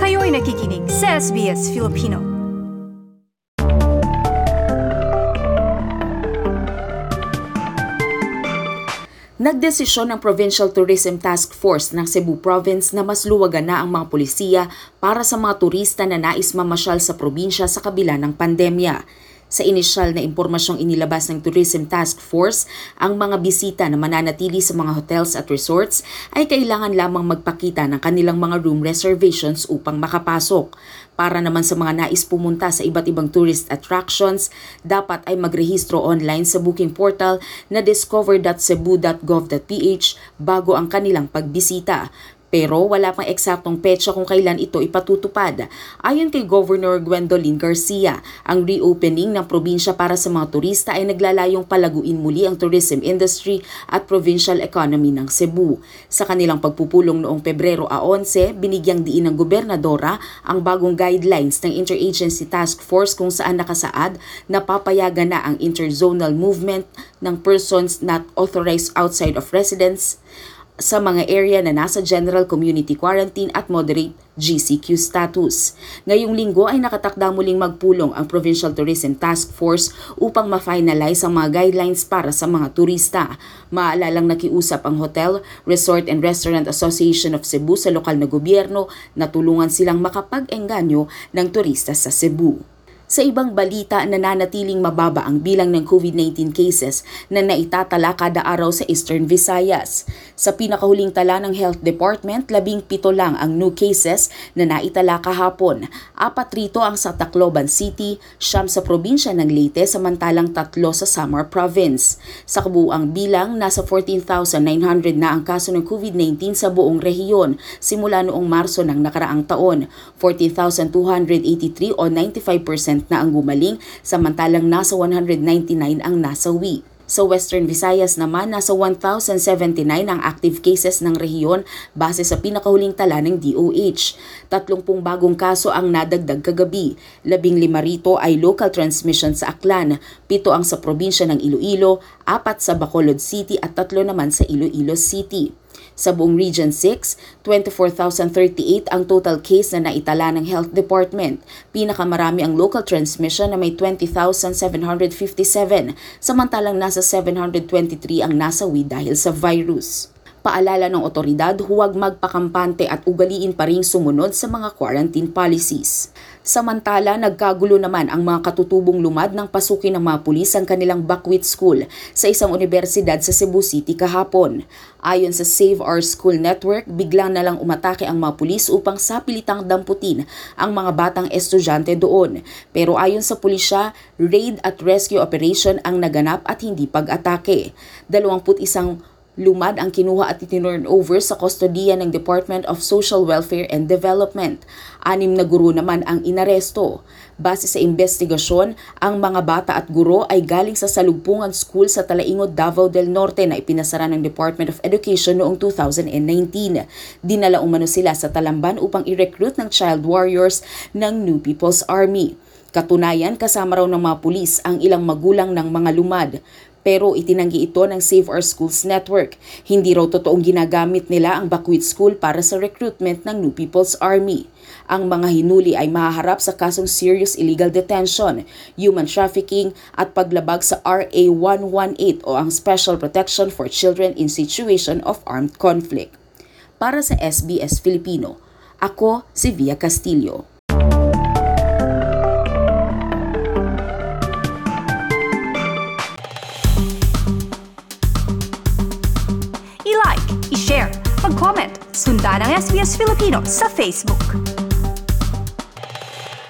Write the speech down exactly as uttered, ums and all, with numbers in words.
Kayo'y nakikinig sa S B S Filipino. Nagdesisyon ng Provincial Tourism Task Force ng Cebu Province na mas luwagan na ang mga pulisiya para sa mga turista na nais mamasyal sa probinsya sa kabila ng pandemya. Sa inisyal na impormasyong inilabas ng Tourism Task Force, ang mga bisita na mananatili sa mga hotels at resorts ay kailangan lamang magpakita ng kanilang mga room reservations upang makapasok. Para naman sa mga nais pumunta sa iba't ibang tourist attractions, dapat ay magrehistro online sa booking portal na discover dot cebu dot gov dot p h bago ang kanilang pagbisita. Pero wala pang eksaktong petsa kung kailan ito ipatutupad. Ayon kay Governor Gwendolyn Garcia, ang reopening ng probinsya para sa mga turista ay naglalayong palaguin muli ang tourism industry at provincial economy ng Cebu. Sa kanilang pagpupulong noong Pebrero eleven, binigyang diin ng gobernadora ang bagong guidelines ng Interagency Task Force kung saan nakasaad na papayagan na ang interzonal movement ng persons not authorized outside of residence sa mga area na nasa General Community Quarantine at Moderate G C Q status. Ngayong linggo ay nakatakdang muling magpulong ang Provincial Tourism Task Force upang ma-finalize ang mga guidelines para sa mga turista. Maalalang nakiusap ang Hotel, Resort and Restaurant Association of Cebu sa lokal na gobyerno na tulungan silang makapag-engganyo ng turista sa Cebu. Sa ibang balita, nananatiling mababa ang bilang ng COVID nineteen cases na naitatala kada araw sa Eastern Visayas. Sa pinakahuling tala ng Health Department, labing pito lang ang new cases na naitala kahapon. Apat rito ang sa Tacloban City, siyam sa probinsya ng Leyte samantalang tatlo sa Samar Province. Sa kabuuang bilang, nasa fourteen thousand nine hundred na ang kaso ng COVID nineteen sa buong rehiyon simula noong Marso ng nakaraang taon. fourteen thousand two hundred eighty-three o ninety-five percent na ang gumaling, samantalang nasa one hundred ninety-nine ang nasawi. Sa Western Visayas naman, nasa one thousand seventy-nine ang active cases ng rehiyon base sa pinakahuling tala ng D O H. Tatlumpung bagong kaso ang nadagdag kagabi. Labing lima rito ay local transmission sa Aklan, pito ang sa probinsya ng Iloilo, apat sa Bacolod City at tatlo naman sa Iloilo City. Sa buong Region six, twenty-four thousand thirty-eight ang total case na naitala ng Health Department. Pinakamarami ang local transmission na may twenty thousand seven hundred fifty-seven, samantalang nasa seven hundred twenty-three ang nasawi dahil sa virus. Paalala ng otoridad, huwag magpakampante at ugaliin pa ring sumunod sa mga quarantine policies. Samantala, nagkagulo naman ang mga katutubong lumad ng pasukin ng mga pulis ang kanilang Buckwheat School sa isang universidad sa Cebu City kahapon. Ayon sa Save Our School Network, biglang na lang umatake ang mga pulis upang sapilitang damputin ang mga batang estudyante doon. Pero ayon sa pulisya, raid at rescue operation ang naganap at hindi pag-atake. Dalawamput isang lumad ang kinuha at itinurn over sa kustodiya ng Department of Social Welfare and Development. Anim na guro naman ang inaresto. Base sa investigasyon, ang mga bata at guro ay galing sa Salugpungan School sa Talaingod, Davao del Norte na ipinasara ng Department of Education noong two thousand nineteen. Dinala umano sila sa Talamban upang i-recruit ng child warriors ng New People's Army. Katunayan, kasama raw ng mga pulis ang ilang magulang ng mga lumad. Pero itinanggi ito ng Save Our Schools Network. Hindi raw totoong ginagamit nila ang Buckwheat School para sa recruitment ng New People's Army. Ang mga hinuli ay mahaharap sa kasong serious illegal detention, human trafficking at paglabag sa R A one eighteen o ang Special Protection for Children in Situation of Armed Conflict. Para sa S B S Filipino, ako si Via Castillo. I-like, i-share, mag-comment, sundan ang S B S Filipino sa Facebook.